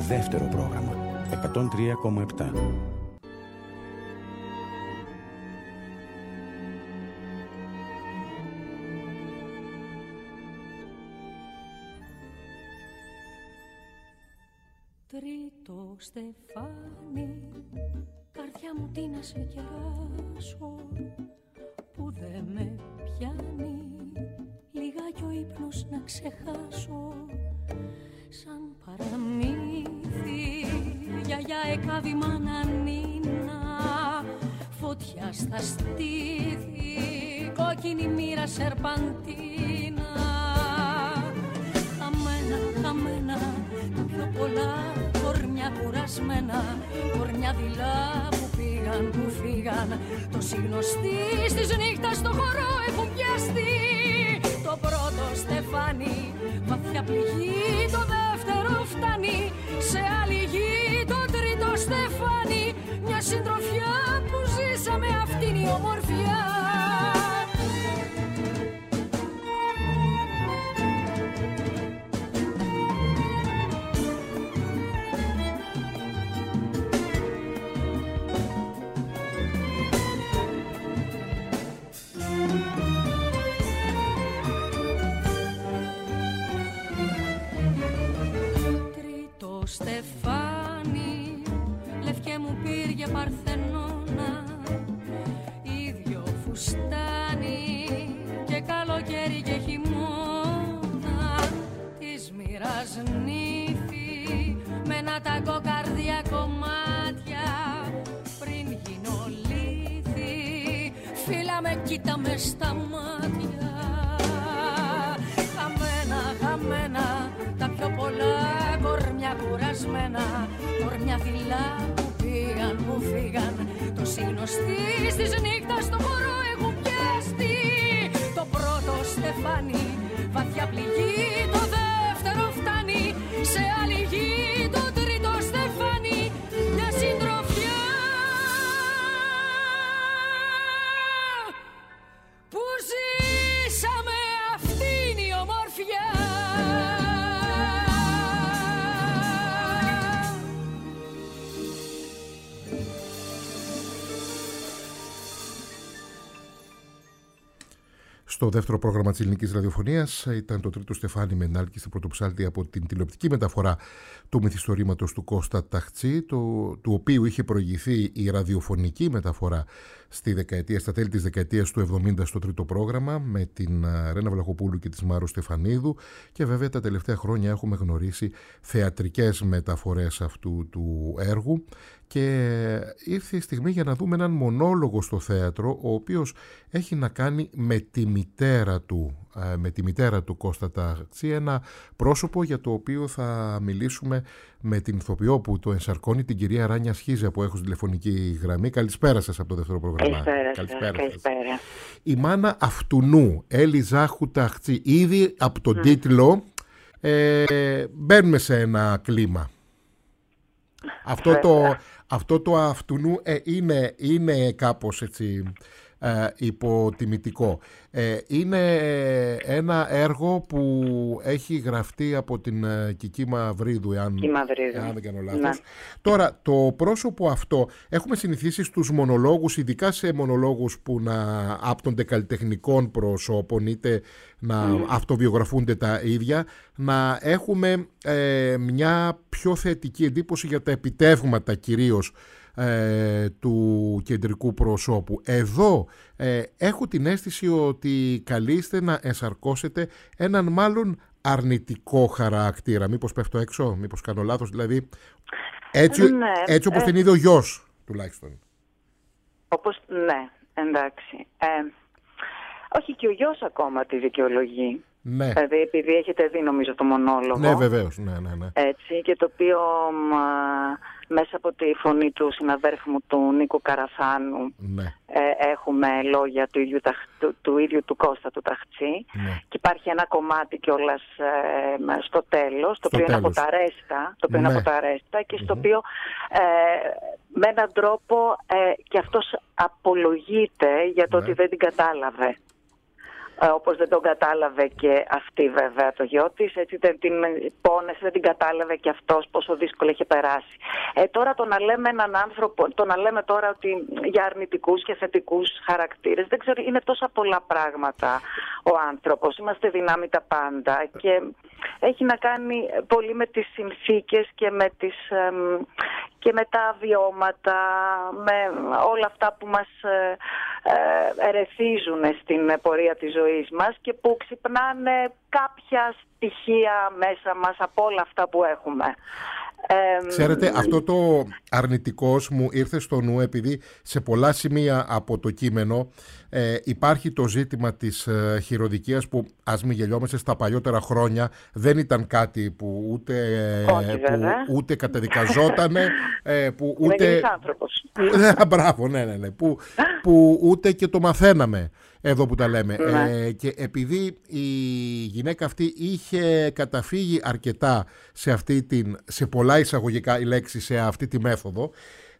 δεύτερο πρόγραμμα 103,7. Τρίτο στεφάνι, καρδιά μου τι να σε κεράσω, που δε με πιάνει λιγάκι ο ύπνος να ξεχάσω. Σαν παραμύθι, γιαγιά εκάβει μάνα νίνα, φωτιά στα στήθη, κόκκινη μοίρα σερπαντίνα. Χαμένα, χαμένα, τα πιο πολλά κορμιά κουρασμένα, κορμιά δειλά που πήγαν, που φύγαν, το συγνωστή της νύχτας στο χώρο έχουν πιαστεί. Το πρώτο στεφάνι, βαθιά πληγή, το δεύτερο φτάνει, σε άλλη γη το τρίτο στεφάνι, μια συντροφιά που ζήσαμε, αυτήν η ομορφιά. Στεφάνι, λευκέ μου πήρε Παρθενώνα, ίδιο φουστάνι και καλοκαίρι και χειμώνα, της μοίρας νύφη με ένα ταγκό καρδιά κομμάτια, πριν γίνω λύθη, φίλα με κοίτα με στα μάτια. Χαμένα, χαμένα, τα πιο πολλά κορμιά κουρασμένα, κορμιά δειλά που πήγαν, που φύγαν, το συγνωστή της νύχτας στο χώρο έχουν πιαστεί. Το πρώτο στεφάνι, βαθιά πληγή, το δεύτερο φτάνει, σε άλλη γη το τρίτο στεφάνι, μια συντροφιά που ζήσαμε, αυτήν η ομορφιά. Στο δεύτερο πρόγραμμα της ελληνικής ραδιοφωνίας ήταν το τρίτο στεφάνι με ενάλκη στην πρωτοψάλτη από την τηλεοπτική μεταφορά του μυθιστορήματος του Κώστα Ταχτσή, του οποίου είχε προηγηθεί η ραδιοφωνική μεταφορά στα τέλη της δεκαετίας του 70 στο τρίτο πρόγραμμα με την Ρένα Βλαχοπούλου και της Μάρου Στεφανίδου, και βέβαια τα τελευταία χρόνια έχουμε γνωρίσει θεατρικές μεταφορές αυτού του έργου. Και ήρθε η στιγμή για να δούμε έναν μονόλογο στο θέατρο, ο οποίος έχει να κάνει με τη μητέρα του Κώστα Ταχτσή, ένα πρόσωπο για το οποίο θα μιλήσουμε με την ηθοποιό που το ενσαρκώνει, την κυρία Ράνια Σχίζα, που έχω στη τηλεφωνική γραμμή. Καλησπέρα σας από το δεύτερο πρόγραμμα. Καλησπέρα. Η μάνα αυτουνού, Έλλη Ζάχου Ταχτσή, ήδη από τον τίτλο μπαίνουμε σε ένα κλίμα. Αυτό το αυτουνού είναι κάπως έτσι υποτιμητικό. Είναι ένα έργο που έχει γραφτεί από την Κική Μαυρίδου, αν δεν κάνω λάθος. Ναι. Τώρα, το πρόσωπο αυτό έχουμε συνηθίσει στους μονολόγους, ειδικά σε μονολόγους που να άπτονται καλλιτεχνικών προσώπων, είτε να αυτοβιογραφούνται τα ίδια, να έχουμε μια πιο θετική εντύπωση για τα επιτεύγματα κυρίως του κεντρικού προσώπου. Εδώ έχω την αίσθηση ότι καλείστε να ενσαρκώσετε έναν μάλλον αρνητικό χαρακτήρα. Μήπως πέφτω έξω, μήπως κάνω λάθος, δηλαδή έτσι όπως την είδε ο γιος τουλάχιστον. Ναι, εντάξει. Όχι, και ο γιος ακόμα τη δικαιολογεί. Ναι. Δηλαδή, επειδή έχετε δει νομίζω το μονόλογο. Ναι, βεβαίως. Ναι. Έτσι, και το οποίο μέσα από τη φωνή του συναδέρφου μου, του Νίκου Καραθάνου, ναι, έχουμε λόγια του ίδιου του Κώστα του Ταχτσή. Ναι. Και υπάρχει ένα κομμάτι κιόλας στο τέλος, το οποίο είναι από τα ρέστα, και στο οποίο με έναν τρόπο και αυτός απολογείται για το ότι δεν την κατάλαβε. όπως δεν τον κατάλαβε και αυτή βέβαια το γιο της, έτσι δεν την πόνεσε, δεν την κατάλαβε και αυτός πόσο δύσκολα είχε περάσει. Τώρα το να λέμε έναν άνθρωπο, το να λέμε τώρα ότι για αρνητικούς και θετικούς χαρακτήρες, δεν ξέρω, είναι τόσα πολλά πράγματα ο άνθρωπος, είμαστε δυνάμει τα πάντα και έχει να κάνει πολύ με τις συνθήκες και με τα βιώματα, με όλα αυτά που μας ερεθίζουν στην πορεία της ζωής μας και που ξυπνάνε κάποια στοιχεία μέσα μας από όλα αυτά που έχουμε. Ξέρετε, αυτό το αρνητικός μου ήρθε στο νου επειδή σε πολλά σημεία από το κείμενο υπάρχει το ζήτημα της χειροδικίας που, ας μην γελιόμαστε, στα παλιότερα χρόνια δεν ήταν κάτι που ούτε καταδικαζότανε, που ούτε... Μπράβο, ναι. Που ούτε και το μαθαίναμε εδώ που τα λέμε. Και επειδή η γυναίκα αυτή είχε καταφύγει αρκετά σε πολλά εισαγωγικά η λέξη, σε αυτή τη μέθοδο,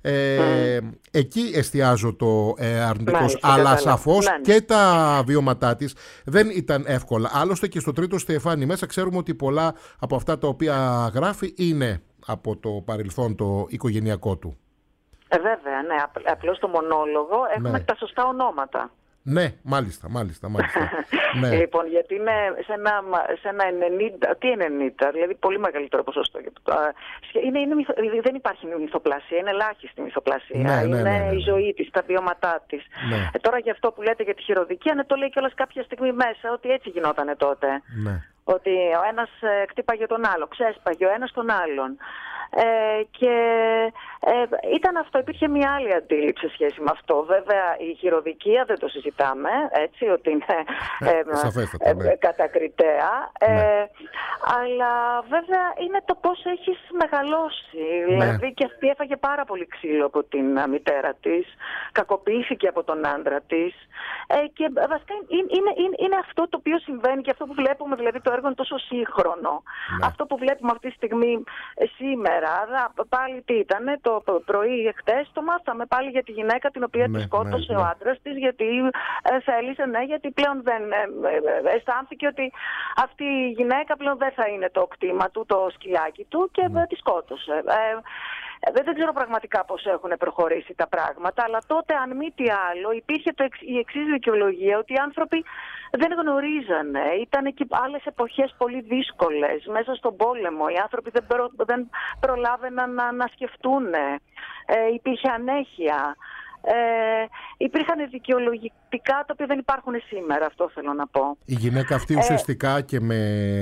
εκεί εστιάζω το αρνητικός, αλλά σαφώς και τα βιώματά της δεν ήταν εύκολα. Άλλωστε και στο τρίτο στεφάνι μέσα ξέρουμε ότι πολλά από αυτά τα οποία γράφει είναι από το παρελθόν το οικογενειακό του. Βέβαια, ναι. Απλώς στο μονόλογο έχουμε τα σωστά ονόματα. Ναι, μάλιστα. Ναι. Λοιπόν, γιατί είναι σε ένα 90, τι 90, δηλαδή πολύ μεγαλύτερο ποσοστό. Δεν υπάρχει μυθοπλασία, είναι ελάχιστη μυθοπλασία. Είναι η ζωή της, τα βιώματά της. Ναι. Τώρα για αυτό που λέτε για τη χειροδικία, το λέει κιόλας κάποια στιγμή μέσα, ότι έτσι γινότανε τότε. Ναι. Ότι ο ένας κτύπαγε τον άλλο, ξέσπαγε ο ένας τον άλλον. Και ήταν αυτό, υπήρχε μια άλλη αντίληψη σε σχέση με αυτό. Βέβαια η χειροδικία δεν το συζητάμε, έτσι, ότι είναι κατακριτέα, αλλά βέβαια είναι το πώς έχεις μεγαλώσει. Δηλαδή και αυτή έφαγε πάρα πολύ ξύλο από την μητέρα της, κακοποιήθηκε από τον άντρα της και βασικά είναι αυτό το οποίο συμβαίνει και αυτό που βλέπουμε, δηλαδή το έργο είναι τόσο σύγχρονο. Αυτό που βλέπουμε αυτή τη στιγμή σήμερα, πάλι τι ήταν, το πρωί χτες το μάθαμε πάλι για τη γυναίκα την οποία τη σκότωσε ο άντρας της, γιατί θέλησε, γιατί πλέον δεν αισθάνθηκε ότι αυτή η γυναίκα πλέον δεν θα είναι το κτήμα του, το σκυλάκι του και τη σκότωσε. Δεν ξέρω πραγματικά πώς έχουν προχωρήσει τα πράγματα, αλλά τότε, αν μη τι άλλο, υπήρχε η εξής δικαιολογία, ότι οι άνθρωποι δεν γνωρίζανε. Ήταν και άλλες εποχές πολύ δύσκολες. Μέσα στον πόλεμο οι άνθρωποι δεν προλάβαιναν να σκεφτούν. Υπήρχε ανέχεια. Υπήρχαν δικαιολογητικά τα οποία δεν υπάρχουν σήμερα, αυτό θέλω να πω. Η γυναίκα αυτή ουσιαστικά και με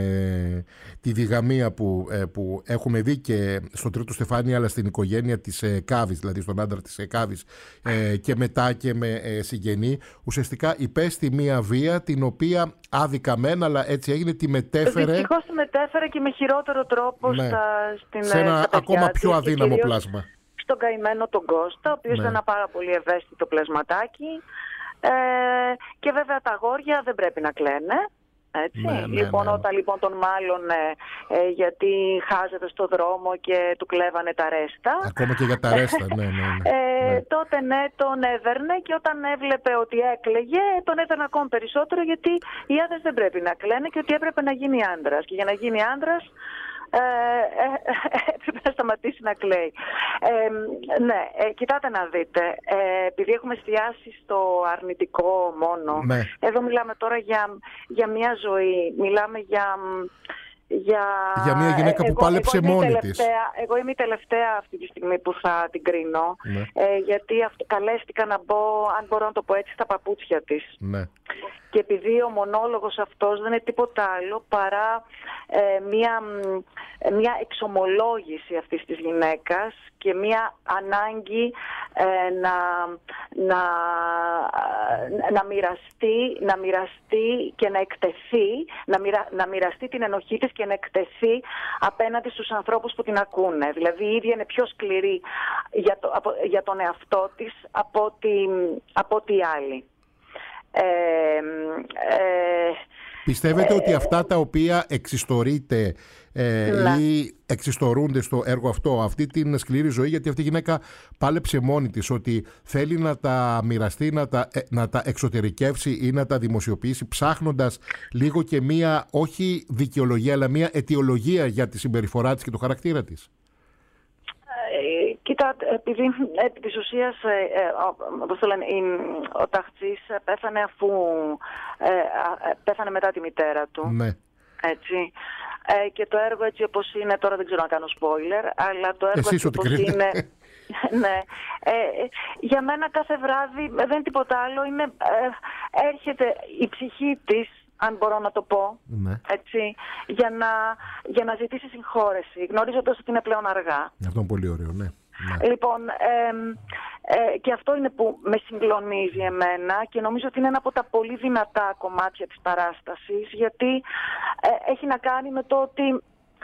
τη διγαμία που έχουμε δει και στο τρίτο στεφάνι, αλλά στην οικογένεια της Κάβης, δηλαδή στον άντρα της Κάβης, και μετά και με συγγενή, ουσιαστικά υπέστη μία βία την οποία άδικα μεν, αλλά έτσι έγινε, τη μετέφερε. Δυστυχώς τη μετέφερε και με χειρότερο τρόπο σε ένα ακόμα πιο αδύναμο πλάσμα. Στον καημένο τον Κώστα, ο οποίος είναι ένα πάρα πολύ ευαίσθητο πλασματάκι, και βέβαια τα αγόρια δεν πρέπει να κλαίνε. Έτσι. Όταν λοιπόν τον μάλωνε γιατί χάζεται στο δρόμο και του κλέβανε τα ρέστα. Ακόμα και για τα ρέστα, τότε τον έβαιρνε, και όταν έβλεπε ότι έκλαιγε τον έδερνε ακόμη περισσότερο, γιατί οι άντρες δεν πρέπει να κλαίνε και ότι έπρεπε να γίνει άντρας. Και για να γίνει άντρας έπρεπε να σταματήσει να κλαίει. Κοιτάτε να δείτε, επειδή έχουμε εστιάσει στο αρνητικό μόνο, εδώ μιλάμε τώρα για μια ζωή, μιλάμε για μια γυναίκα που πάλεψε μόνη της. Εγώ είμαι η τελευταία αυτή τη στιγμή που θα την κρίνω, γιατί καλέστηκα να μπω, αν μπορώ να το πω έτσι, στα παπούτσια της. Και επειδή ο μονόλογος αυτός δεν είναι τίποτα άλλο παρά μια εξομολόγηση αυτής της γυναίκας και μια ανάγκη να μοιραστεί και να εκτεθεί, να μοιραστεί την ενοχή της και να εκτεθεί απέναντι στους ανθρώπους που την ακούνε. Δηλαδή η ίδια είναι πιο σκληρή για τον εαυτό της από ότι οι άλλοι. Πιστεύετε ότι αυτά τα οποία εξιστορείτε ή εξιστορούνται στο έργο αυτό, αυτή την σκληρή ζωή, γιατί αυτή η γυναίκα πάλεψε μόνη της, ότι θέλει να τα μοιραστεί, να τα εξωτερικεύσει ή να τα δημοσιοποιήσει, ψάχνοντας λίγο και μία, όχι δικαιολογία, αλλά μία αιτιολογία για τη συμπεριφορά της και το χαρακτήρα της? Κοίτα, επειδή επί της ουσίας ο Ταχτσής πέθανε αφού πέθανε μετά τη μητέρα του. Ναι. Έτσι. Και το έργο έτσι όπως είναι, τώρα δεν ξέρω να κάνω spoiler, αλλά το έργο έτσι όπως είναι... Ναι. Για μένα κάθε βράδυ δεν είναι τίποτα άλλο, έρχεται η ψυχή της, αν μπορώ να το πω, ναι, έτσι, για να ζητήσει συγχώρεση, γνωρίζοντας ότι είναι πλέον αργά. Αυτό είναι πολύ ωραίο, ναι. Λοιπόν, και αυτό είναι που με συγκλονίζει εμένα και νομίζω ότι είναι ένα από τα πολύ δυνατά κομμάτια της παράστασης, γιατί έχει να κάνει με το ότι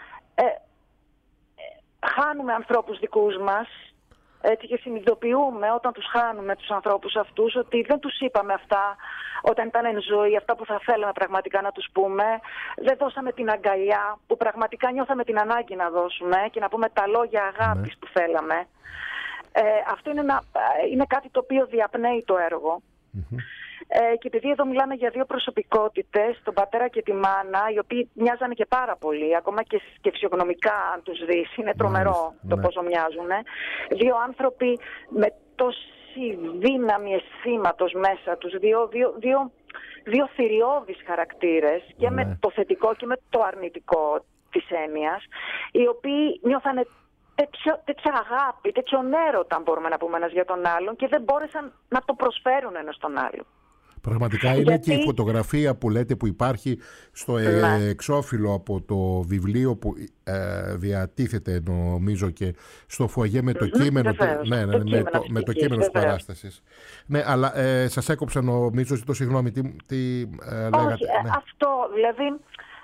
χάνουμε ανθρώπους δικούς μας, έτσι, και συνειδητοποιούμε όταν τους χάνουμε τους ανθρώπους αυτούς ότι δεν τους είπαμε αυτά όταν ήταν εν ζωή, αυτά που θα θέλαμε πραγματικά να τους πούμε. Δεν δώσαμε την αγκαλιά που πραγματικά νιώθαμε την ανάγκη να δώσουμε και να πούμε τα λόγια αγάπης που θέλαμε. Αυτό είναι κάτι το οποίο διαπνέει το έργο. Και επειδή εδώ μιλάμε για δύο προσωπικότητες, τον πατέρα και τη μάνα, οι οποίοι μοιάζανε και πάρα πολύ, ακόμα και φυσιογνωμικά αν τους δεις, είναι τρομερό το πόσο μοιάζουν. Δύο άνθρωποι με τόση δύναμη αισθήματος μέσα τους, δύο θηριώδεις χαρακτήρες, και με το θετικό και με το αρνητικό της έννοιας, οι οποίοι νιώθανε τέτοια αγάπη, τέτοιο έρωτα, αν μπορούμε να πούμε, ένας για τον άλλον, και δεν μπόρεσαν να το προσφέρουν ένας στον άλλο. Πραγματικά είναι και η φωτογραφία που λέτε που υπάρχει στο εξώφυλλο από το βιβλίο που διατίθεται, νομίζω, και στο φουαγέ με το κείμενο, με το κείμενο της παράστασης. Ναι, αλλά σας έκοψα, νομίζω, ζητώ συγγνώμη, τι λέγατε? Όχι, αυτό, δηλαδή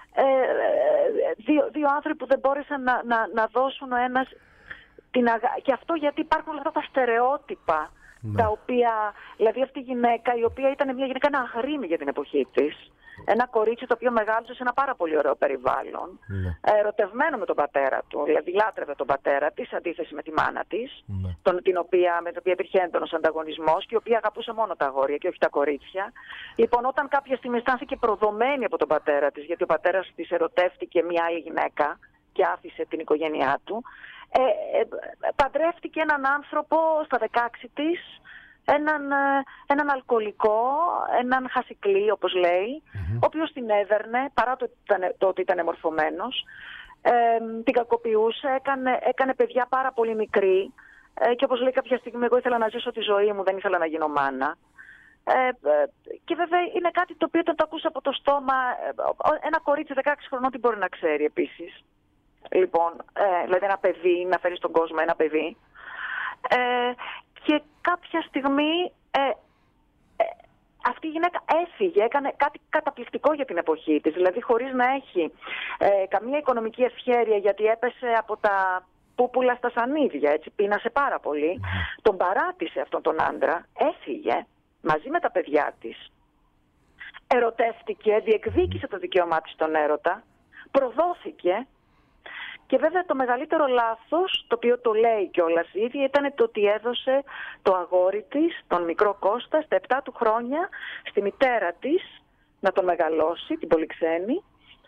δύο άνθρωποι που δεν μπόρεσαν να δώσουν ο ένας και αυτό γιατί υπάρχουν όλα αυτά τα στερεότυπα, τα οποία, δηλαδή αυτή η γυναίκα, η οποία ήταν μια γυναίκα, ένα αγρίμι για την εποχή της, ένα κορίτσι το οποίο μεγάλωσε σε ένα πάρα πολύ ωραίο περιβάλλον, ερωτευμένο με τον πατέρα του, δηλαδή λάτρευε τον πατέρα της, αντίθεση με τη μάνα της, με την οποία υπήρχε έντονος ανταγωνισμός και η οποία αγαπούσε μόνο τα αγόρια και όχι τα κορίτσια. Λοιπόν, όταν κάποια στιγμή αισθάνθηκε προδομένη από τον πατέρα της, γιατί ο πατέρας της ερωτεύτηκε μια άλλη γυναίκα και άφησε την οικογένειά του, παντρεύτηκε έναν άνθρωπο στα 16 της, έναν αλκοολικό, έναν χασικλή όπως λέει, ο οποίος την έδερνε παρά το ότι ήταν μορφωμένος, την κακοποιούσε, έκανε παιδιά πάρα πολύ μικρή, και όπως λέει κάποια στιγμή, εγώ ήθελα να ζήσω τη ζωή μου, δεν ήθελα να γίνω μάνα. Και βέβαια είναι κάτι το οποίο όταν το ακούσα από το στόμα, ένα κορίτσι 16 χρονών τι μπορεί να ξέρει επίσης? Λοιπόν, δηλαδή ένα παιδί, να φέρει στον κόσμο ένα παιδί. Και κάποια στιγμή αυτή η γυναίκα έφυγε, έκανε κάτι καταπληκτικό για την εποχή της, δηλαδή χωρίς να έχει καμία οικονομική ευχέρεια, γιατί έπεσε από τα πούπουλα στα σανίδια, έτσι, πείνασε πάρα πολύ. Τον παράτησε αυτόν τον άντρα, έφυγε μαζί με τα παιδιά της, ερωτεύτηκε, διεκδίκησε το δικαίωμά της στον έρωτα, προδόθηκε. Και βέβαια το μεγαλύτερο λάθος, το οποίο το λέει κιόλας η ίδια, ήταν το ότι έδωσε το αγόρι της, τον μικρό Κώστα, στα 7 του χρόνια, στη μητέρα της να τον μεγαλώσει, την πολυξένη.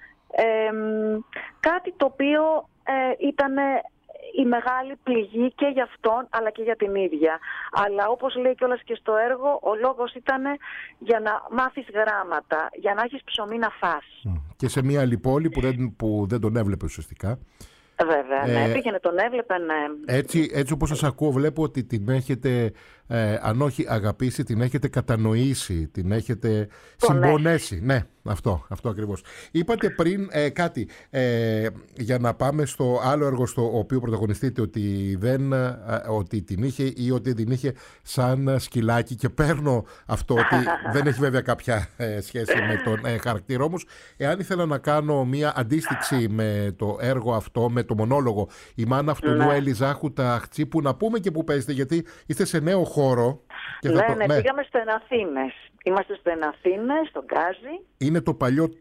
Κάτι το οποίο ήταν η μεγάλη πληγή και για αυτόν αλλά και για την ίδια. Αλλά όπως λέει κιόλας και στο έργο, ο λόγος ήταν για να μάθεις γράμματα, για να έχεις ψωμί να φας. Και σε μια άλλη πόλη που δεν τον έβλεπε ουσιαστικά. Βέβαια, ναι, πήγαινε, τον έβλεπε, ναι. Έτσι όπως σας ακούω, βλέπω ότι την έχετε, αν όχι αγαπήσει, την έχετε κατανοήσει, την έχετε συμπονέσει. Ναι, αυτό ακριβώς. Είπατε πριν κάτι, για να πάμε στο άλλο έργο στο οποίο πρωταγωνιστείτε, ότι την είχε ή ότι την είχε σαν σκυλάκι, και παίρνω αυτό ότι δεν έχει βέβαια κάποια σχέση με τον χαρακτήρα. Όμως, εάν ήθελα να κάνω μια αντίστοιξη με το έργο αυτό, με το μονόλογο «Η μάνα αυτού Ελιζάχου Ταχτσή», που να πούμε και που παίζετε, γιατί είστε σε νέο χώρο. Και ναι, πήγαμε στο Εναθήνες. Είμαστε στο Εναθήνες, στον Γκάζι. Είναι το παλιό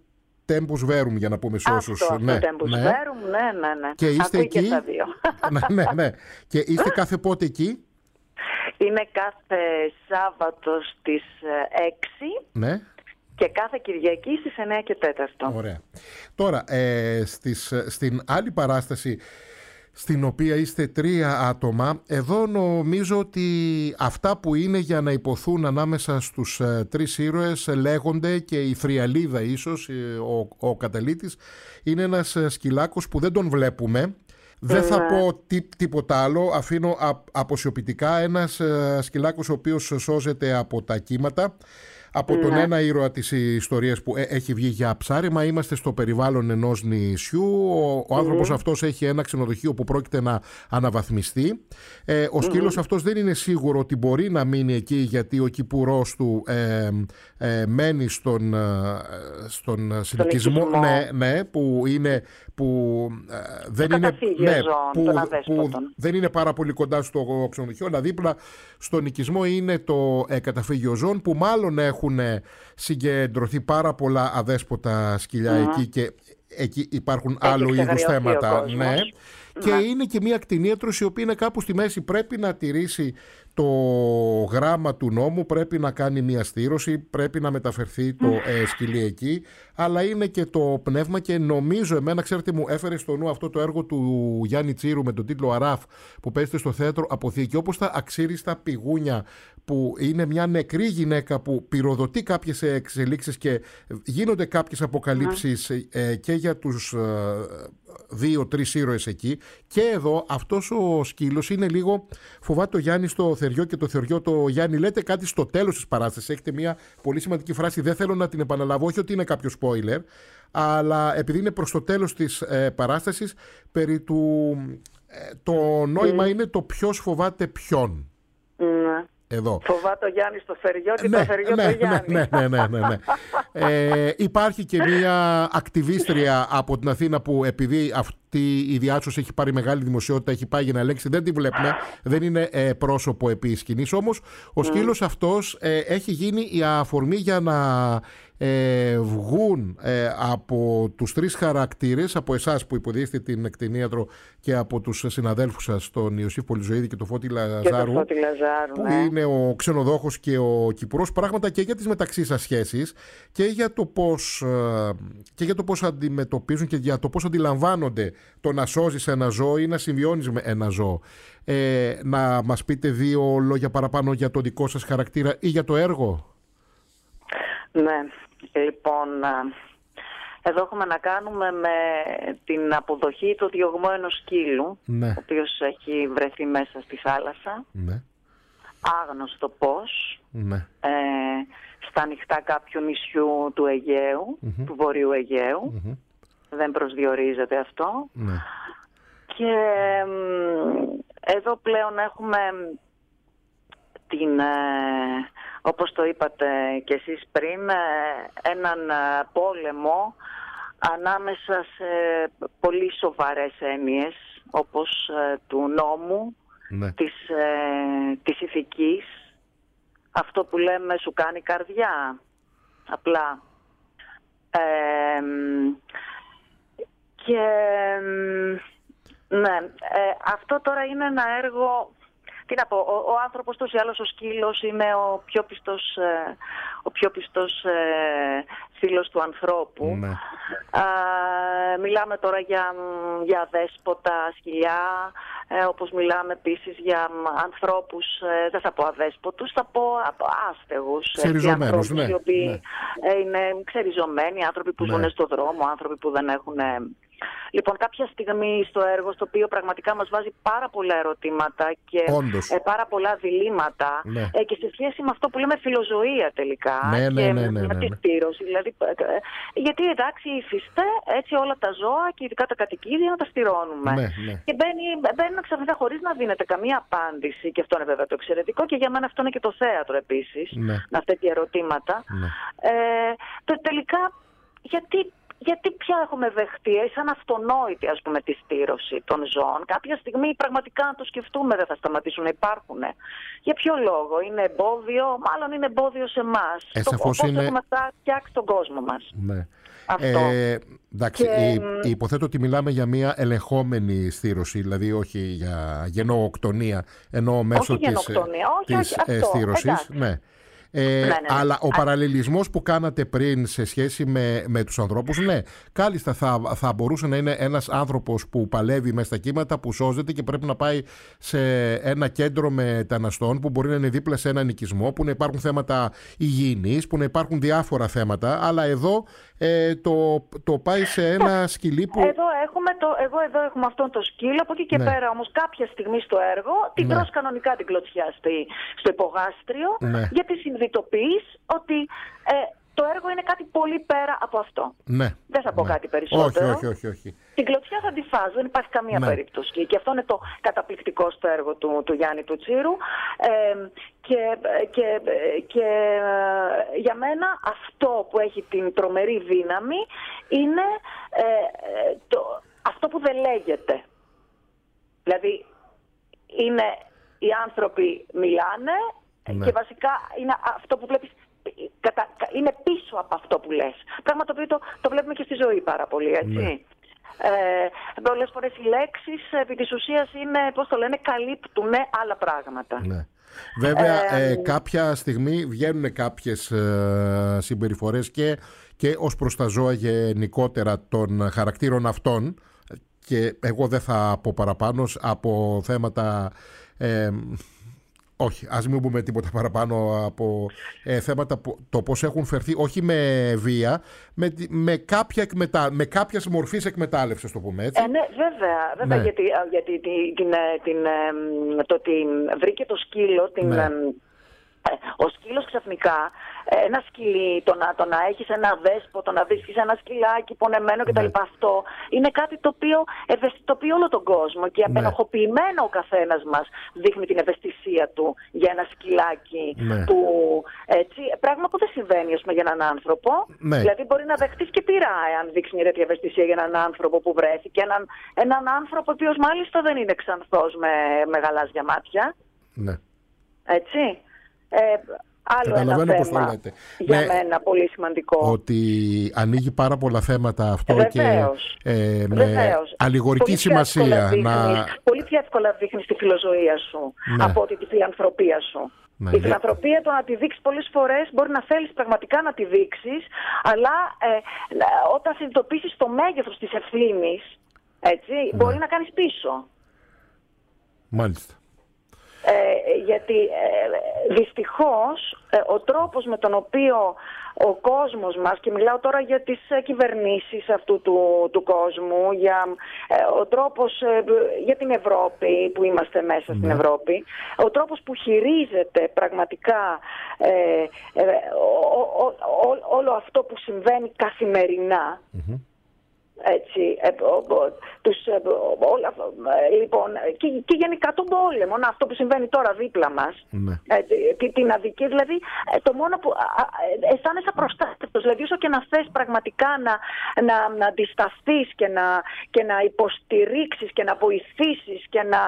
Tempus Verum, για να πούμε σε όσους. Αυτό, Tempus Verum, ναι. Και είστε εκεί. Και τα δύο. ναι. Και είστε κάθε πότε εκεί? Είναι κάθε Σάββατο στις 6. Ναι. Και κάθε Κυριακή στις 9 και 4. Ωραία. Τώρα, στην άλλη παράσταση, στην οποία είστε 3 άτομα, εδώ νομίζω ότι αυτά που είναι για να υποθούν ανάμεσα στους 3 ήρωες λέγονται, και η Θριαλίδα ίσως, ο καταλήτης, είναι ένας σκυλάκος που δεν τον βλέπουμε. Δεν θα πω τίποτα άλλο, αφήνω αποσιωπητικά. Ένας σκυλάκος ο οποίος σώζεται από τα κύματα, από τον ένα ήρωα της ιστορίας που έχει βγει για ψάρεμα. Είμαστε στο περιβάλλον ενός νησιού. Ο άνθρωπος αυτός έχει ένα ξενοδοχείο που πρόκειται να αναβαθμιστεί. Ο σκύλος αυτός δεν είναι σίγουρο ότι μπορεί να μείνει εκεί, γιατί ο κυπουρός του μένει στον συνοικισμό, που είναι... δεν είναι πάρα πολύ κοντά στο ξενοδοχείο, αλλά δίπλα στον οικισμό είναι το καταφύγιο ζώων, που μάλλον έχουν συγκεντρωθεί πάρα πολλά αδέσποτα σκυλιά εκεί, και εκεί υπάρχουν άλλου είδους θέματα. Και είναι και μια κτηνίατρος η οποία είναι κάπου στη μέση. Πρέπει να τηρήσει το γράμμα του νόμου, πρέπει να κάνει μια στήρωση, πρέπει να μεταφερθεί το σκυλί εκεί, αλλά είναι και το πνεύμα. Και νομίζω, εμένα, ξέρετε, μου έφερε στο νου αυτό το έργο του Γιάννη Τσίρου με τον τίτλο Αράφ, που παίζεται στο θέατρο Αποθήκη, όπως τα αξίριστα πηγούνια, που είναι μια νεκρή γυναίκα που πυροδοτεί κάποιες εξελίξεις και γίνονται κάποιες αποκαλύψεις και για τους 2-3 ήρωες εκεί. Και εδώ αυτός ο σκύλος είναι λίγο, φοβάται το Γιάννη στο θεριό και το θεριό το Γιάννη. Λέτε κάτι στο τέλος της παράστασης, έχετε μια πολύ σημαντική φράση, δεν θέλω να την επαναλαβώ, όχι ότι είναι κάποιο spoiler, αλλά επειδή είναι προς το τέλος της παράστασης, περί του το νόημα είναι το ποιος φοβάται ποιον. Εδώ. Φοβάται ο Γιάννης το θεριό και το θεριό το Γιάννη. Ναι. Υπάρχει και μια ακτιβίστρια από την Αθήνα που, επειδή αυτή η διάσωση έχει πάρει μεγάλη δημοσιότητα, έχει πάει για να ελέγξει, δεν τη βλέπουμε, δεν είναι πρόσωπο επί σκηνής. Όμως ο σκύλος αυτός έχει γίνει η αφορμή για να βγουν από τους 3 χαρακτήρες, από εσάς που υποδείχετε την κτηνίατρο και από τους συναδέλφους σας, τον Ιωσήφ Πολυζωήδη και τον Φώτη Λαζάρου, που είναι ο ξενοδόχος και ο κυπουρός, πράγματα και για τις μεταξύ σας σχέσεις και για το πώς αντιμετωπίζουν και για το πώς αντιλαμβάνονται το να σώζεις ένα ζώο ή να συμβιώνεις με ένα ζώο. Να μας πείτε 2 λόγια παραπάνω για το δικό σας χαρακτήρα ή για το έργο. Ναι, λοιπόν, εδώ έχουμε να κάνουμε με την αποδοχή, το διωγμό ενός σκύλου, ο οποίος έχει βρεθεί μέσα στη θάλασσα, άγνωστο πώς, στα ανοιχτά κάποιου νησιού του Αιγαίου, του Βορείου Αιγαίου, δεν προσδιορίζεται αυτό. Και εδώ πλέον έχουμε όπως το είπατε και εσείς πριν, έναν πόλεμο ανάμεσα σε πολύ σοβαρές έννοιες, όπως του νόμου, της ηθικής, αυτό που λέμε σου κάνει καρδιά, απλά. Αυτό τώρα είναι ένα έργο. Τι να πω, ο άνθρωπος τόσο ή άλλως, ο σκύλος είναι ο πιο πιστός φίλος του ανθρώπου. Μιλάμε τώρα για αδέσποτα σκυλιά, όπως μιλάμε επίσης για ανθρώπους, δεν θα πω αδέσποτους, θα πω άστεγους. Ξεριζωμένους, οι οποίοι είναι ξεριζωμένοι, άνθρωποι που ζουν στον δρόμο, άνθρωποι που δεν έχουν... Λοιπόν, κάποια στιγμή στο έργο, στο οποίο πραγματικά μας βάζει πάρα πολλά ερωτήματα και πάρα πολλά διλήμματα, και σε σχέση με αυτό που λέμε φιλοζωία τελικά, με τη στήρωση. Δηλαδή, γιατί εντάξει ήθιστε έτσι όλα τα ζώα και ειδικά τα κατοικίδια να τα στηρώνουμε. Και μπαίνει ξαφνικά χωρίς να δίνεται καμία απάντηση, και αυτό είναι βέβαια το εξαιρετικό, και για μένα αυτό είναι και το θέατρο επίσης, με τέτοια ερωτήματα. Τελικά, γιατί πια έχουμε δεχτεί σαν αυτονόητη, ας πούμε, τη στήρωση των ζώων. Κάποια στιγμή πραγματικά να το σκεφτούμε δεν θα σταματήσουν να υπάρχουν. Για ποιο λόγο? Είναι εμπόδιο? Μάλλον είναι εμπόδιο σε εμάς. Πώς έχουμε φτιάξει τον κόσμο μας. Εντάξει, υποθέτω ότι μιλάμε για μια ελεγχόμενη στήρωση, δηλαδή όχι για γενοκτονία, ενώ μέσω της στήρωσης. Ναι. Αλλά ο παραλληλισμός που κάνατε πριν σε σχέση με τους ανθρώπους, ναι, κάλλιστα θα μπορούσε να είναι ένας άνθρωπος που παλεύει μέσα στα κύματα, που σώζεται και πρέπει να πάει σε ένα κέντρο μεταναστών που μπορεί να είναι δίπλα σε έναν οικισμό, που να υπάρχουν θέματα υγιεινής, που να υπάρχουν διάφορα θέματα, αλλά εδώ το πάει σε ένα σκυλί που... Εδώ έχουμε αυτόν το σκύλο, από εκεί και πέρα όμως κάποια στιγμή στο έργο την τρως κανονικά την κλωτσιά στο υπογάστριο, γιατί συνειδητοποιείς ότι το έργο είναι κάτι πολύ πέρα από αυτό. Ναι. Δεν θα πω κάτι περισσότερο. Όχι. Την κλωτσιά θα τη φας, δεν υπάρχει καμία περίπτωση. Και αυτό είναι το καταπληκτικό στο έργο του Γιάννη του Τσίρου. Και για μένα αυτό που έχει την τρομερή δύναμη είναι αυτό που δεν λέγεται. Δηλαδή οι άνθρωποι μιλάνε και βασικά είναι αυτό που βλέπεις, είναι πίσω από αυτό που λες. Πράγμα το οποίο το βλέπουμε και στη ζωή πάρα πολύ, έτσι. Πολλές φορές οι λέξεις επί της ουσίας είναι, καλύπτουν άλλα πράγματα. Ναι. Βέβαια, κάποια στιγμή βγαίνουν κάποιες συμπεριφορές και ως προς τα ζώα γενικότερα των χαρακτήρων αυτών, και εγώ δεν θα πω παραπάνω από θέματα... όχι, ας μην πούμε τίποτα παραπάνω από θέματα το πώς έχουν φερθεί, όχι με βία, με κάποια μορφής εκμετάλλευσης, το πούμε έτσι. Ναι, βέβαια. Γιατί το ότι βρήκε το σκύλο, ο σκύλος ξαφνικά, ένα σκυλί, το να έχεις ένα δέσπο, το να βρίσκεις ένα σκυλάκι πονεμένο κτλ. Αυτό είναι κάτι το οποίο ευαισθητοποιεί όλο τον κόσμο και απενοχοποιημένο ο καθένας μας δείχνει την ευαισθησία του για ένα σκυλάκι. Που, έτσι, πράγμα που δεν συμβαίνει για έναν άνθρωπο. Δηλαδή μπορεί να δεχτείς και πειρά εάν δείξει μια τέτοια ευαισθησία για έναν άνθρωπο που βρέθηκε. Έναν άνθρωπο ο οποίος μάλιστα δεν είναι ξανθός με γαλάζια μάτια. Έτσι. Άλλο ένα θέμα για μένα πολύ σημαντικό. Ότι ανοίγει πάρα πολλά θέματα αυτό. Βεβαίως. Και με αλληγορική σημασία. Πολύ πιο εύκολα δείχνεις τη φιλοζωία σου από ότι τη φιλανθρωπία σου. Η φιλανθρωπία, το να τη δείξεις πολλές φορές, μπορεί να θέλεις πραγματικά να τη δείξεις, αλλά όταν συνειδητοποιήσεις το μέγεθος της ευθύνης, μπορεί να κάνεις πίσω. Μάλιστα. Γιατί δυστυχώς ο τρόπος με τον οποίο ο κόσμος μας, και μιλάω τώρα για τις κυβερνήσεις αυτού του κόσμου, ο τρόπος για την Ευρώπη, που είμαστε μέσα στην Ευρώπη, ο τρόπος που χειρίζεται πραγματικά όλο αυτό που συμβαίνει καθημερινά, έτσι, λοιπόν, και γενικά τον πόλεμο, αυτό που συμβαίνει τώρα δίπλα μας, την αδικία, δηλαδή το μόνο που αισθάνεσαι απροστάτευτος, δηλαδή όσο και να θες πραγματικά να αντισταθείς και να υποστηρίξεις και να βοηθήσεις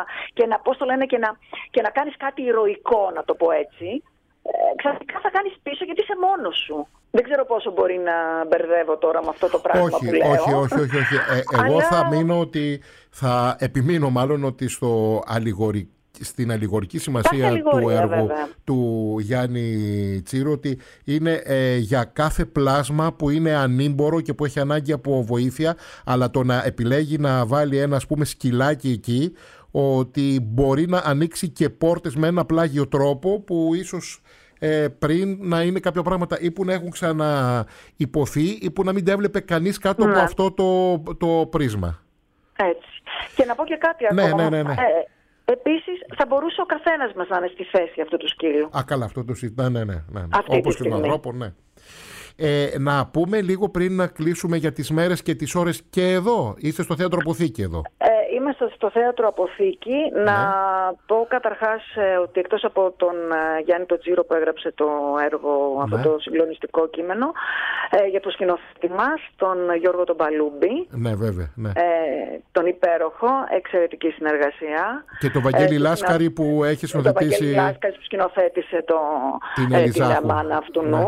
και να κάνεις κάτι ηρωικό, να το πω έτσι, ξαφνικά θα κάνεις πίσω γιατί είσαι μόνος σου. Δεν ξέρω πόσο μπορεί να μπερδεύω τώρα με αυτό το πράγμα που λέω. Όχι. Εγώ θα επιμείνω μάλλον ότι στην αλληγορική σημασία του έργου του Γιάννη Τσίρου, ότι είναι για κάθε πλάσμα που είναι ανήμπορο και που έχει ανάγκη από βοήθεια, αλλά το να επιλέγει να βάλει ένα, ας πούμε, σκυλάκι εκεί, ότι μπορεί να ανοίξει και πόρτες με ένα πλάγιο τρόπο που ίσως πριν να είναι κάποια πράγματα ή που να έχουν ξαναυποθεί ή που να μην τα έβλεπε κανείς κάτω από αυτό το πρίσμα. Έτσι. Και να πω και κάτι ακόμα. Ναι. Επίσης, θα μπορούσε ο καθένας μας να είναι στη θέση αυτού του σκύλου. Καλά, αυτό το συζητάμε. Ναι. Όπως και τον ανθρώπο, ναι. Να πούμε λίγο πριν να κλείσουμε για τις μέρες και τις ώρες και εδώ. Είστε στο Θέατρο Αποθήκη εδώ. Είμαστε στο Θέατρο Αποθήκη. Να πω καταρχάς ότι εκτός από τον Γιάννη τον Τσίρο που έγραψε το έργο, αυτό το συγκλονιστικό κείμενο, για το σκηνοθέτη μας, τον Γιώργο τον Παλούμπη, βέβαια, τον υπέροχο, εξαιρετική συνεργασία. Και τον Βαγγέλη Λάσκαρη που έχει σκηνοθετήσει. Τον Βαγγέλη Λάσκαρη που σκηνοθέτησε την Αμάνα αυτού νου.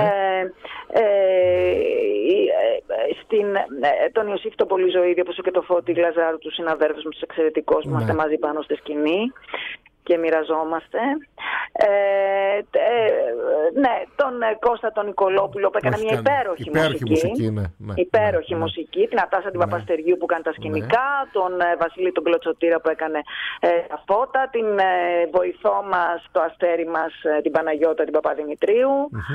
Τον Ιωσήφ τον Πολυζωήδη, όπως και το Φώτη Λαζάρου, τους συναδέρφους μας, τους εξαιρετικούς που είμαστε μαζί πάνω στη σκηνή και μοιραζόμαστε. Τον Κώστα τον Νικολόπουλο που έκανε μια υπέροχη μουσική. Υπέροχη μουσική. Την Ατάσα την Παπαστεριού που κάνει τα σκηνικά. Τον Βασίλη τον Κλωτσοτήρα που έκανε τα φώτα. Την βοηθό μας, το αστέρι μας, την Παναγιώτα την Παπαδημητρίου.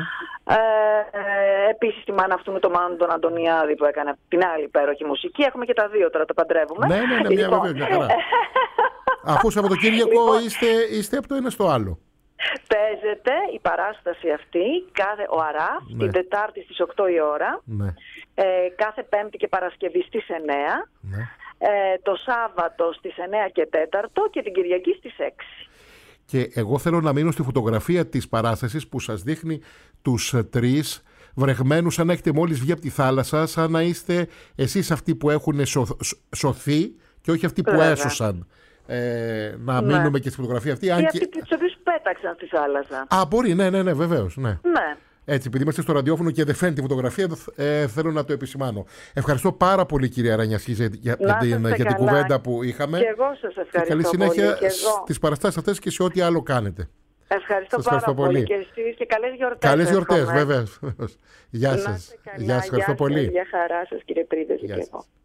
Επίσης τη μάνα αυτού με τον Μάνο τον Αντωνιάδη που έκανε την άλλη υπέροχη μουσική. Έχουμε και τα δύο τώρα, τα παντρεύουμε. Ναι, μια χαρά. Αφού Σαββατοκύριακο είστε από το ένα στο άλλο. Παίζεται η παράσταση αυτή κάθε ΟΑΡΑ την Τετάρτη στις 8 η ώρα, κάθε Πέμπτη και Παρασκευή στις 9, το Σάββατο στις 9 και 4 και την Κυριακή στις 6. Και εγώ θέλω να μείνω στη φωτογραφία της παράστασης που σας δείχνει τους τρεις βρεγμένους, σαν να έχετε μόλις βγει από τη θάλασσα, σαν να είστε εσείς αυτοί που έχουν σωθεί και όχι αυτοί που έσωσαν. Να μείνουμε και στη φωτογραφία αυτή. Και αυτοί τους οποίους πέταξαν στη θάλασσα. Μπορεί, ναι, βεβαίως. Ναι. Έτσι, επειδή είμαστε στο ραδιόφωνο και δεν φαίνεται τη φωτογραφία, θέλω να το επισημάνω. Ευχαριστώ πάρα πολύ, κυρία Ρανιασχή, για την κουβέντα που είχαμε. Και εγώ σας ευχαριστώ. Και καλή συνέχεια στις παραστάσεις αυτές και σε ό,τι άλλο κάνετε. Ευχαριστώ πάρα πολύ και εσείς και καλές γιορτές. Καλές γιορτές, βέβαια. Γεια σας. Ευχαριστώ πολύ. Γεια χαρά σας, κύριε Πρίντεζη, και εγώ.